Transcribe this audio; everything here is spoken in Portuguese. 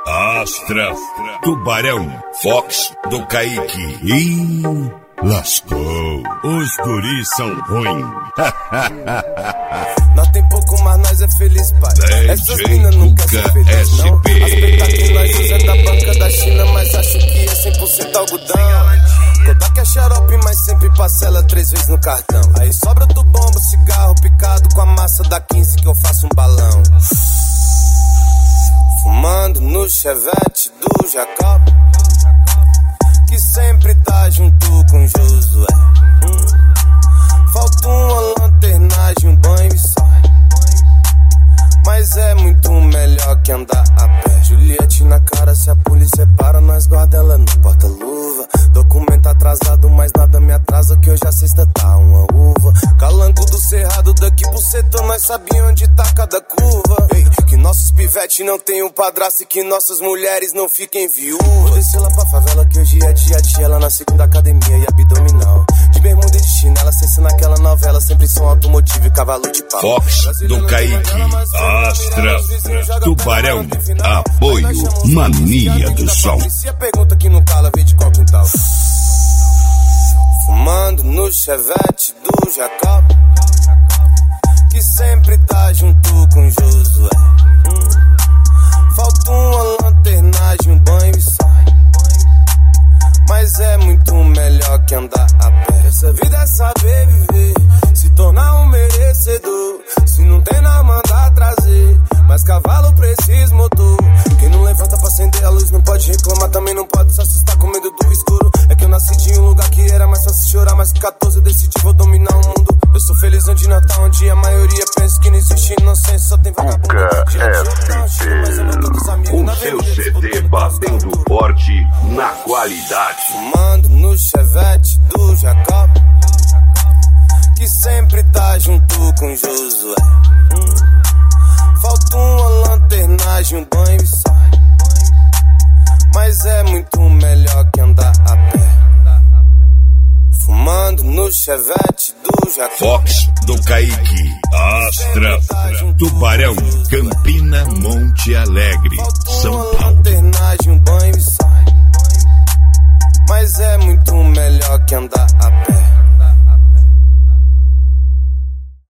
Astra, Tubarão, Fox do Kaique. Ih, lascou. Os guris são ruins. Nós tem pouco, mas nós é feliz, pai. Essas minas nunca são felizes, não. Aspeitar que nós usa da banca da China, mas acho que é 100% algodão. Kodak é xarope, mas sempre parcela 3 vezes no cartão. Aí sobra do bombo, cigarro picado com a massa da 15 que eu faço um balão. Fumando no Chevette do Jacob, que sempre tá junto com Josué. Falta uma lanternagem, um banho e sai. Mas é muito melhor que andar a pé. Juliette na cara, se a polícia para, nós guarda ela no porta-luva. Documento atrasado, mas nada me atrasa, que hoje a sexta tá uma uva. Calango do cerrado, daqui pro setor, nós sabia onde tá cada curva. Ei, que nossos pivete não tenham padrasto e que nossas mulheres não fiquem viúvas. Vou descer lá pra favela, que hoje é dia ela na segunda academia e abdominal. De bermuda e de chinela, cessando naquela novela, sempre som automotivo e cavalo de pau. Fox do Kaique, Astra, Tubarão, apoio, mania do som. Se a pergunta que não cala, vem de qual quintal. Fumando no Chevette do Jacob, que sempre tá junto com Josué. Falta uma lanternagem, um banho e sai. Mas é muito melhor que andar a pé. Essa vida é saber viver, se tornar um merecedor. Se não tem nada, mandar trazer, mas cavalo precisa motor. Quem não levanta pra acender a luz não pode reclamar, também não pode se assustar com medo do escuro. É que eu nasci de um lugar que era mais fácil chorar, mas com 14 eu decidi vou dominar o mundo. Eu sou feliz onde Natal, onde a maioria pensa que não existe inocência, só tem vagabundo. O seu CD batendo forte na qualidade. Fumando no Chevette do Jacob, que sempre tá junto com Josué. Falta uma lanternagem, um banho e sai. Mas é muito melhor que andar a pé. Fumando no Chevette do Jacob, Fox do Kaique, Astra, Tubarão, Campina, Monte Alegre.